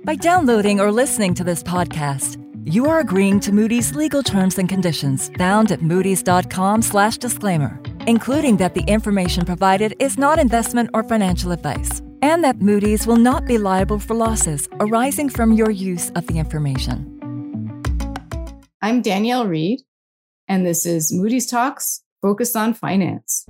By downloading or listening to this podcast, you are agreeing to Moody's legal terms and conditions found at moodys.com/disclaimer, including that the information provided is not investment or financial advice, and that Moody's will not be liable for losses arising from your use of the information. I'm Danielle Reed, and this is Moody's Talks, Focus on Finance.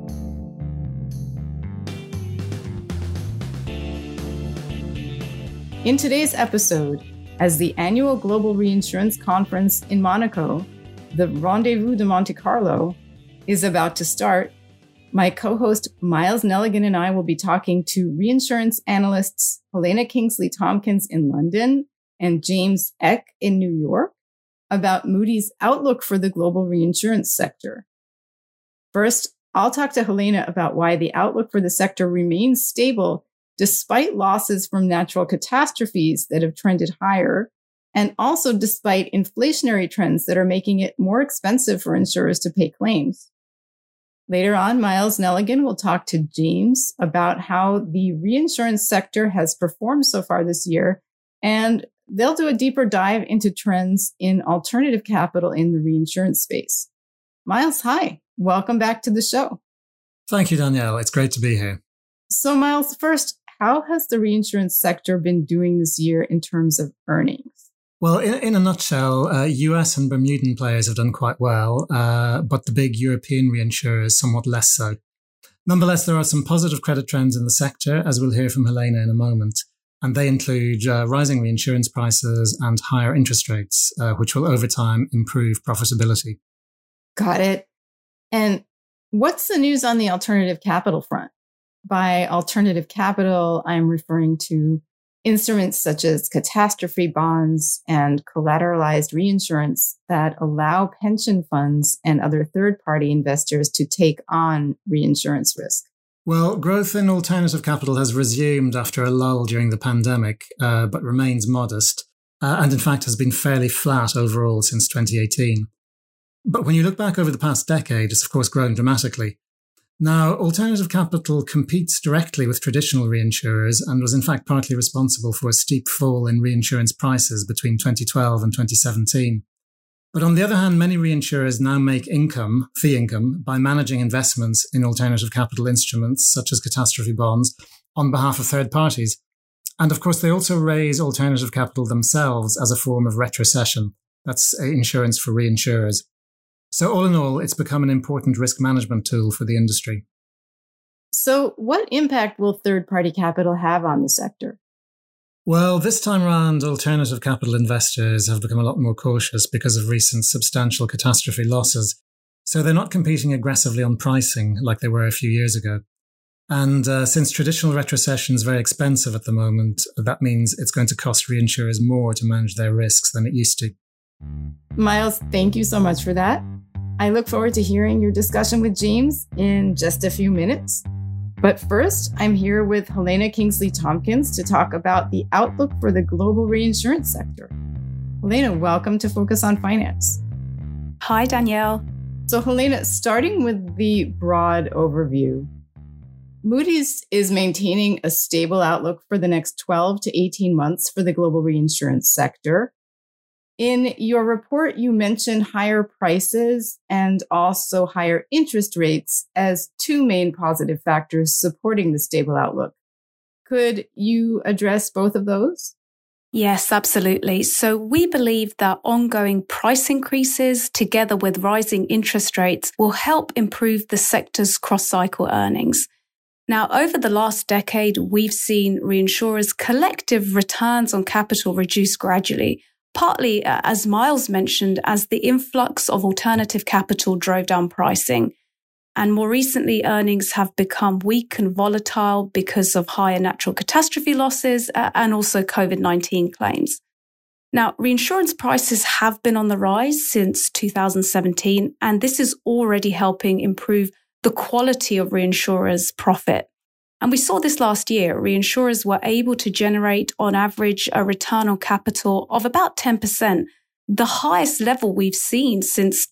In today's episode, as the annual Global Reinsurance Conference in Monaco, the Rendezvous de Monte Carlo, is about to start, my co-host Miles Nelligan and I will be talking to reinsurance analysts Helena Kingsley Tompkins in London and James Eck in New York about Moody's outlook for the global reinsurance sector. First, I'll talk to Helena about why the outlook for the sector remains stable despite losses from natural catastrophes that have trended higher, and also despite inflationary trends that are making it more expensive for insurers to pay claims. Later on, Miles Nelligan will talk to James about how the reinsurance sector has performed so far this year, and they'll do a deeper dive into trends in alternative capital in the reinsurance space. Miles, hi. Welcome back to the show. Thank you, Danielle. It's great to be here. So, Miles, first, how has the reinsurance sector been doing this year in terms of earnings? Well, in a nutshell, US and Bermudan players have done quite well, but the big European reinsurers somewhat less so. Nonetheless, there are some positive credit trends in the sector, as we'll hear from Helena in a moment, and they include rising reinsurance prices and higher interest rates, which will over time improve profitability. Got it. And what's the news on the alternative capital front? By alternative capital, I'm referring to instruments such as catastrophe bonds and collateralized reinsurance that allow pension funds and other third-party investors to take on reinsurance risk. Well, growth in alternative capital has resumed after a lull during the pandemic, but remains modest, and in fact has been fairly flat overall since 2018. But when you look back over the past decade, it's of course grown dramatically. Now, alternative capital competes directly with traditional reinsurers and was in fact partly responsible for a steep fall in reinsurance prices between 2012 and 2017. But on the other hand, many reinsurers now make fee income, by managing investments in alternative capital instruments such as catastrophe bonds on behalf of third parties. And of course, they also raise alternative capital themselves as a form of retrocession. That's insurance for reinsurers. So all in all, it's become an important risk management tool for the industry. So what impact will third-party capital have on the sector? Well, this time around, alternative capital investors have become a lot more cautious because of recent substantial catastrophe losses. So they're not competing aggressively on pricing like they were a few years ago. And since traditional retrocession is very expensive at the moment, that means it's going to cost reinsurers more to manage their risks than it used to. Miles, thank you so much for that. I look forward to hearing your discussion with James in just a few minutes. But first, I'm here with Helena Kingsley Tompkins to talk about the outlook for the global reinsurance sector. Helena, welcome to Focus on Finance. Hi, Danielle. So Helena, starting with the broad overview, Moody's is maintaining a stable outlook for the next 12 to 18 months for the global reinsurance sector. In your report, you mentioned higher prices and also higher interest rates as two main positive factors supporting the stable outlook. Could you address both of those? Yes, absolutely. So we believe that ongoing price increases together with rising interest rates will help improve the sector's cross-cycle earnings. Now, over the last decade, we've seen reinsurers' collective returns on capital reduce gradually, partly, as Miles mentioned, as the influx of alternative capital drove down pricing. And more recently, earnings have become weak and volatile because of higher natural catastrophe losses and also COVID-19 claims. Now, reinsurance prices have been on the rise since 2017, and this is already helping improve the quality of reinsurers' profit. And we saw this last year. Reinsurers were able to generate, on average, a return on capital of about 10%. the highest level we've seen since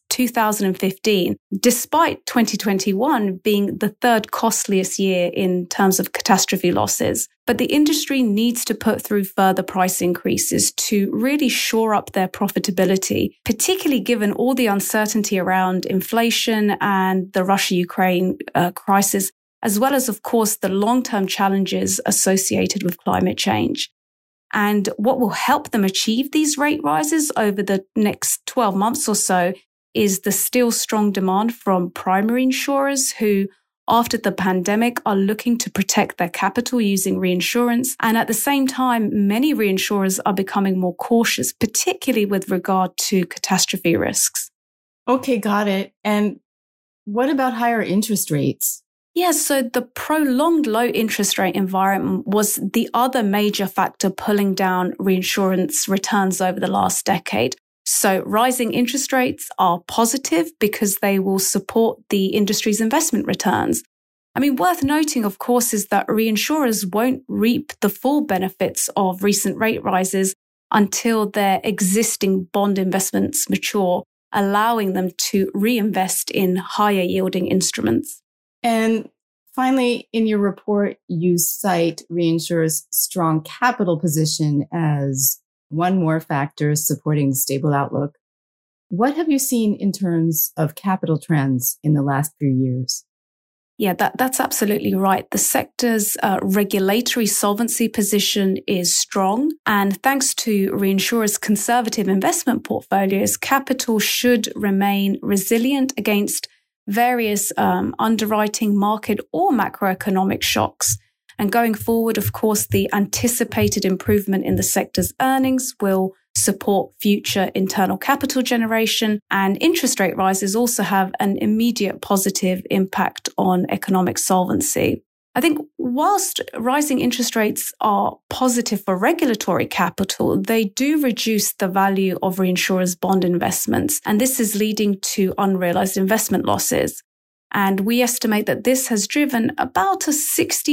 2015, despite 2021 being the third costliest year in terms of catastrophe losses. But the industry needs to put through further price increases to really shore up their profitability, particularly given all the uncertainty around inflation and the Russia-Ukraine crisis, as well as, of course, the long-term challenges associated with climate change. And what will help them achieve these rate rises over the next 12 months or so is the still strong demand from primary insurers who, after the pandemic, are looking to protect their capital using reinsurance. And at the same time, many reinsurers are becoming more cautious, particularly with regard to catastrophe risks. Okay, got it. And what about higher interest rates? Yeah, so the prolonged low interest rate environment was the other major factor pulling down reinsurance returns over the last decade. So rising interest rates are positive because they will support the industry's investment returns. I mean, worth noting, of course, is that reinsurers won't reap the full benefits of recent rate rises until their existing bond investments mature, allowing them to reinvest in higher yielding instruments. And finally, in your report, you cite reinsurers' strong capital position as one more factor supporting the stable outlook. What have you seen in terms of capital trends in the last few years? Yeah, that's absolutely right. The sector's regulatory solvency position is strong. And thanks to reinsurers' conservative investment portfolios, capital should remain resilient against various underwriting, market or macroeconomic shocks. And going forward, of course, the anticipated improvement in the sector's earnings will support future internal capital generation, and interest rate rises also have an immediate positive impact on economic solvency. I think whilst rising interest rates are positive for regulatory capital, they do reduce the value of reinsurers' bond investments, and this is leading to unrealized investment losses. And we estimate that this has driven about a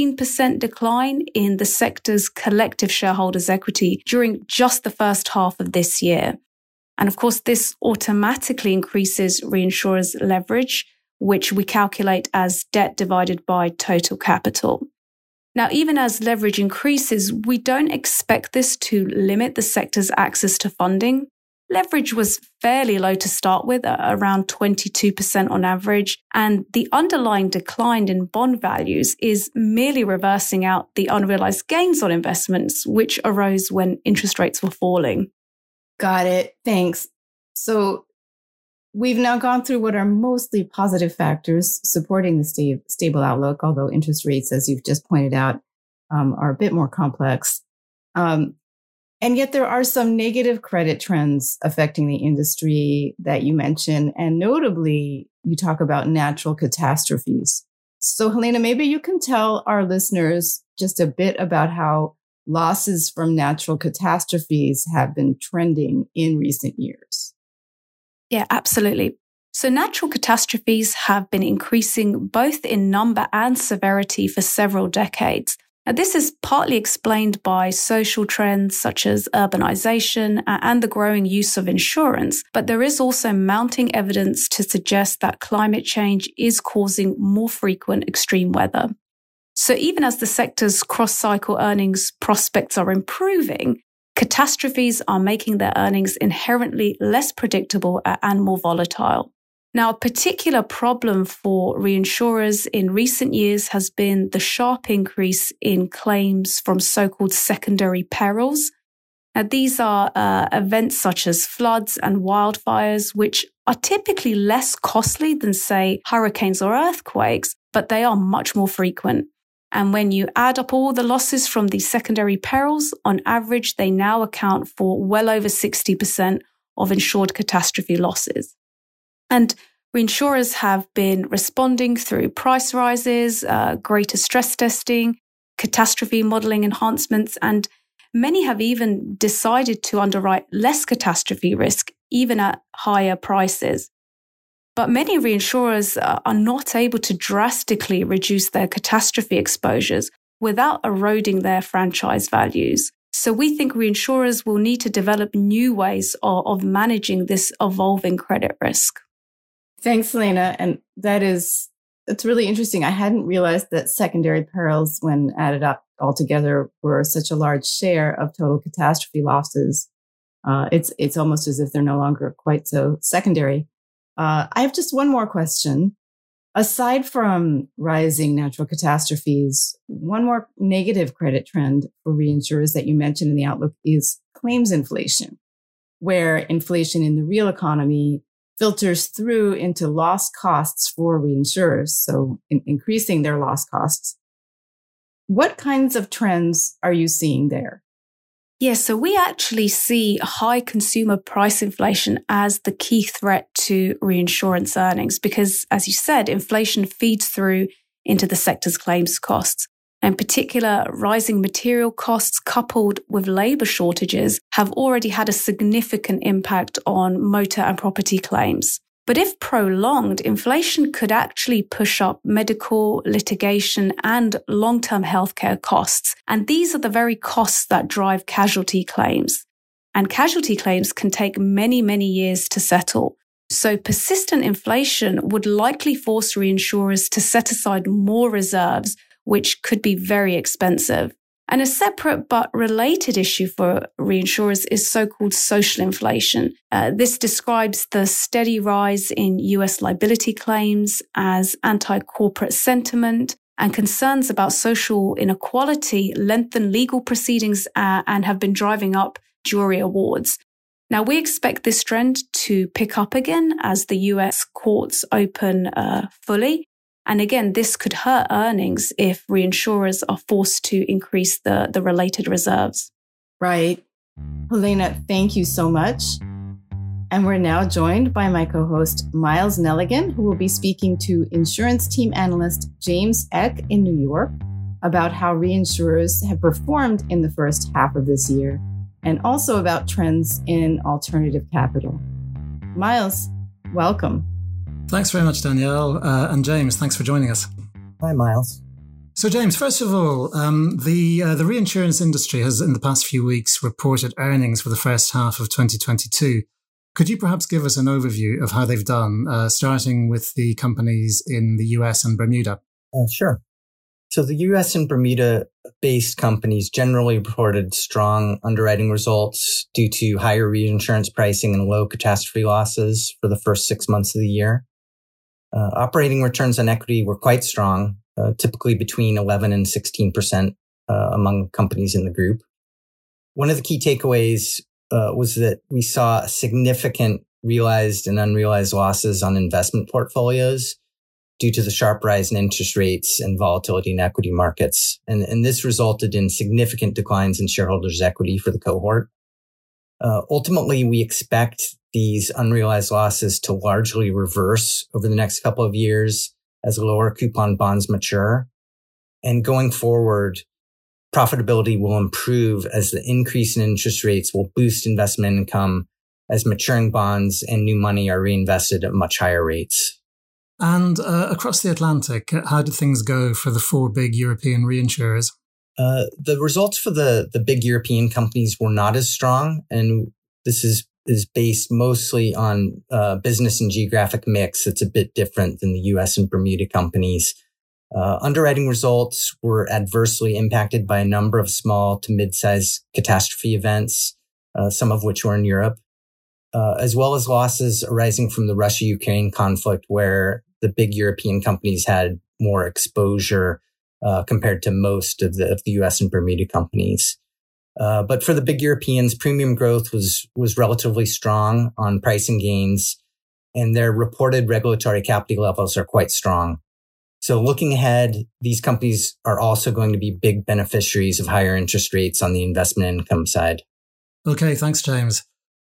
16% decline in the sector's collective shareholders' equity during just the first half of this year. And of course, this automatically increases reinsurers' leverage, which we calculate as debt divided by total capital. Now, even as leverage increases, we don't expect this to limit the sector's access to funding. Leverage was fairly low to start with, around 22% on average, and the underlying decline in bond values is merely reversing out the unrealized gains on investments, which arose when interest rates were falling. Got it. Thanks. So we've now gone through what are mostly positive factors supporting the stable outlook, although interest rates, as you've just pointed out, are a bit more complex. And yet there are some negative credit trends affecting the industry that you mentioned. And notably, you talk about natural catastrophes. So Helena, maybe you can tell our listeners just a bit about how losses from natural catastrophes have been trending in recent years. Yeah, absolutely. So natural catastrophes have been increasing both in number and severity for several decades. Now, this is partly explained by social trends such as urbanization and the growing use of insurance, but there is also mounting evidence to suggest that climate change is causing more frequent extreme weather. So even as the sector's cross-cycle earnings prospects are improving, catastrophes are making their earnings inherently less predictable and more volatile. Now, a particular problem for reinsurers in recent years has been the sharp increase in claims from so-called secondary perils. Now, these are events such as floods and wildfires, which are typically less costly than, say, hurricanes or earthquakes, but they are much more frequent. And when you add up all the losses from these secondary perils, on average, they now account for well over 60% of insured catastrophe losses. And reinsurers have been responding through price rises, greater stress testing, catastrophe modeling enhancements, and many have even decided to underwrite less catastrophe risk, even at higher prices. But many reinsurers are not able to drastically reduce their catastrophe exposures without eroding their franchise values. So we think reinsurers will need to develop new ways of managing this evolving credit risk. Thanks, Helena. And it's really interesting. I hadn't realized that secondary perils, when added up altogether, were such a large share of total catastrophe losses. It's almost as if they're no longer quite so secondary. I have just one more question. Aside from rising natural catastrophes, one more negative credit trend for reinsurers that you mentioned in the outlook is claims inflation, where inflation in the real economy filters through into loss costs for reinsurers, so increasing their loss costs. What kinds of trends are you seeing there? Yes, so we actually see high consumer price inflation as the key threat to reinsurance earnings because, as you said, inflation feeds through into the sector's claims costs. In particular, rising material costs coupled with labour shortages have already had a significant impact on motor and property claims. But if prolonged, inflation could actually push up medical, litigation, and long-term healthcare costs. And these are the very costs that drive casualty claims. And casualty claims can take many, many years to settle. So persistent inflation would likely force reinsurers to set aside more reserves, which could be very expensive. And a separate but related issue for reinsurers is so-called social inflation. This describes the steady rise in US liability claims as anti-corporate sentiment and concerns about social inequality lengthen legal proceedings and have been driving up jury awards. Now, we expect this trend to pick up again as the US courts open fully. And again, this could hurt earnings if reinsurers are forced to increase the related reserves. Right. Helena, thank you so much. And we're now joined by my co-host, Miles Nelligan, who will be speaking to insurance team analyst James Eck in New York about how reinsurers have performed in the first half of this year, and also about trends in alternative capital. Miles, welcome. Thanks very much, Danielle. And James, thanks for joining us. Hi, Miles. So, James, first of all, the reinsurance industry has, in the past few weeks, reported earnings for the first half of 2022. Could you perhaps give us an overview of how they've done, starting with the companies in the US and Bermuda? Sure. So the US and Bermuda-based companies generally reported strong underwriting results due to higher reinsurance pricing and low catastrophe losses for the first 6 months of the year. Operating returns on equity were quite strong, typically between 11 and 16% among companies in the group. One of the key takeaways was that we saw significant realized and unrealized losses on investment portfolios due to the sharp rise in interest rates and volatility in equity markets. And this resulted in significant declines in shareholders' equity for the cohort. Ultimately, we expect these unrealized losses to largely reverse over the next couple of years as lower coupon bonds mature. And going forward, profitability will improve as the increase in interest rates will boost investment income as maturing bonds and new money are reinvested at much higher rates. And across the Atlantic, how did things go for the four big European reinsurers? The results for the big European companies were not as strong, and this is based mostly on business and geographic mix. It's a bit different than the US and Bermuda companies. Underwriting results were adversely impacted by a number of small to mid-sized catastrophe events, some of which were in Europe, as well as losses arising from the Russia-Ukraine conflict, where the big European companies had more exposure compared to most of the US and Bermuda companies. But for the big Europeans, premium growth was relatively strong on pricing gains, and their reported regulatory capital levels are quite strong. So looking ahead, these companies are also going to be big beneficiaries of higher interest rates on the investment income side. Okay, thanks, James.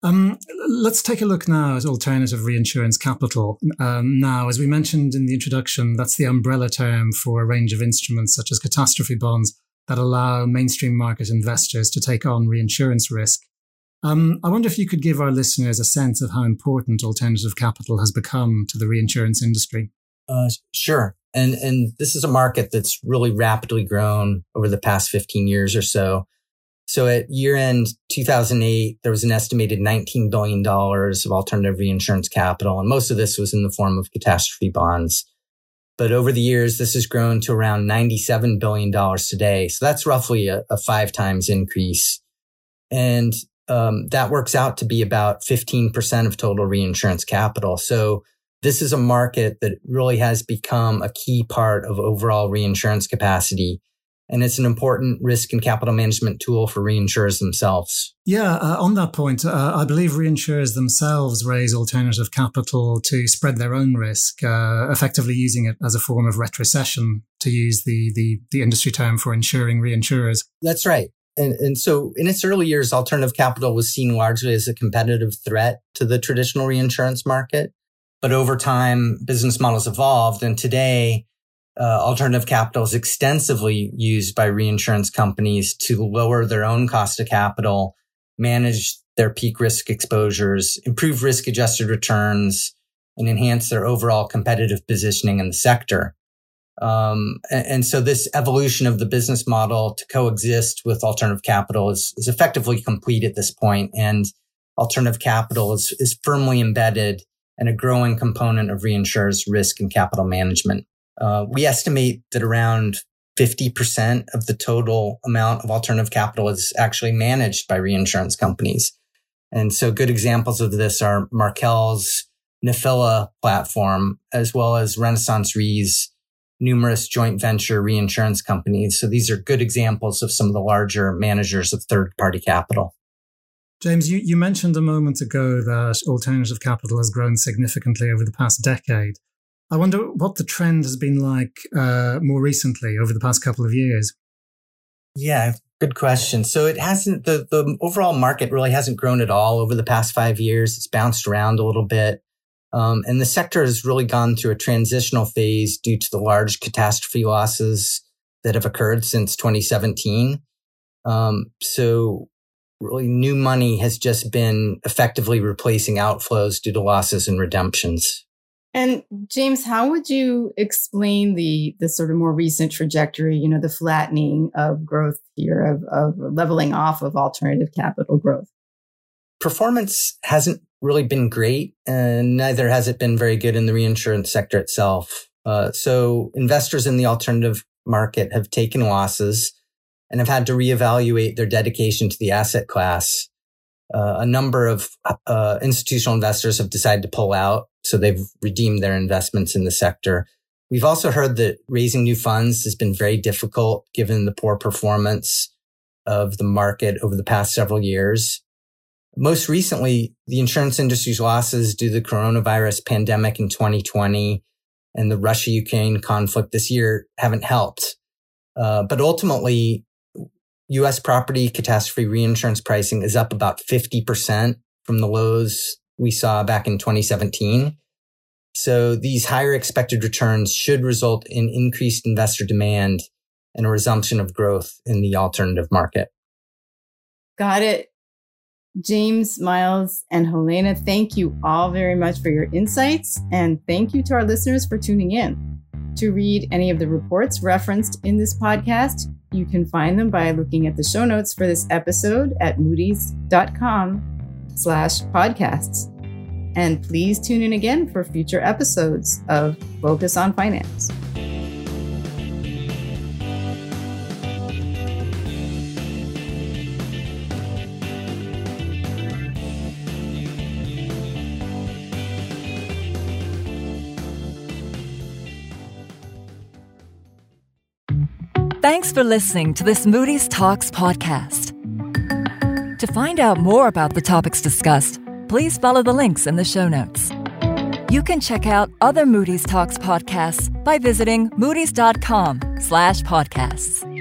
Let's take a look now at alternative reinsurance capital. Now, as we mentioned in the introduction, that's the umbrella term for a range of instruments such as catastrophe bonds that allow mainstream market investors to take on reinsurance risk. I wonder if you could give our listeners a sense of how important alternative capital has become to the reinsurance industry. Sure. And this is a market that's really rapidly grown over the past 15 years or so. So at year end 2008, there was an estimated $19 billion of alternative reinsurance capital, and most of this was in the form of catastrophe bonds. But over the years, this has grown to around $97 billion today. So that's roughly a 5 times increase. And that works out to be about 15% of total reinsurance capital. So this is a market that really has become a key part of overall reinsurance capacity. And it's an important risk and capital management tool for reinsurers themselves. Yeah, on that point, I believe reinsurers themselves raise alternative capital to spread their own risk, effectively using it as a form of retrocession, to use the industry term for insuring reinsurers. That's right. And so in its early years, alternative capital was seen largely as a competitive threat to the traditional reinsurance market. But over time, business models evolved, and today, alternative capital is extensively used by reinsurance companies to lower their own cost of capital, manage their peak risk exposures, improve risk-adjusted returns, and enhance their overall competitive positioning in the sector. And so this evolution of the business model to coexist with alternative capital is effectively complete at this point, and alternative capital is firmly embedded and a growing component of reinsurers' risk and capital management. We estimate that around 50% of the total amount of alternative capital is actually managed by reinsurance companies. And so good examples of this are Markel's Nephila platform, as well as Renaissance Re's numerous joint venture reinsurance companies. So these are good examples of some of the larger managers of third-party capital. James, you mentioned a moment ago that alternative capital has grown significantly over the past decade. I wonder what the trend has been like more recently over the past couple of years. Yeah, good question. So it hasn't, the overall market really hasn't grown at all over the past 5 years. It's bounced around a little bit. And the sector has really gone through a transitional phase due to the large catastrophe losses that have occurred since 2017. So really new money has just been effectively replacing outflows due to losses and redemptions. And James, how would you explain the sort of more recent trajectory, the flattening of growth here, of leveling off of alternative capital growth? Performance hasn't really been great, and neither has it been very good in the reinsurance sector itself. So investors in the alternative market have taken losses and have had to reevaluate their dedication to the asset class. A number of institutional investors have decided to pull out, so they've redeemed their investments in the sector. We've also heard that raising new funds has been very difficult given the poor performance of the market over the past several years. Most recently, the insurance industry's losses due to the coronavirus pandemic in 2020 and the Russia-Ukraine conflict this year haven't helped. But ultimately, U.S. property catastrophe reinsurance pricing is up about 50% from the lows we saw back in 2017. So these higher expected returns should result in increased investor demand and a resumption of growth in the alternative market. Got it. James, Miles, and Helena, thank you all very much for your insights. And thank you to our listeners for tuning in. To read any of the reports referenced in this podcast, you can find them by looking at the show notes for this episode at moodys.com/podcasts. And please tune in again for future episodes of Focus on Finance. Thanks for listening to this Moody's Talks podcast. To find out more about the topics discussed, please follow the links in the show notes. You can check out other Moody's Talks podcasts by visiting moodys.com/podcasts.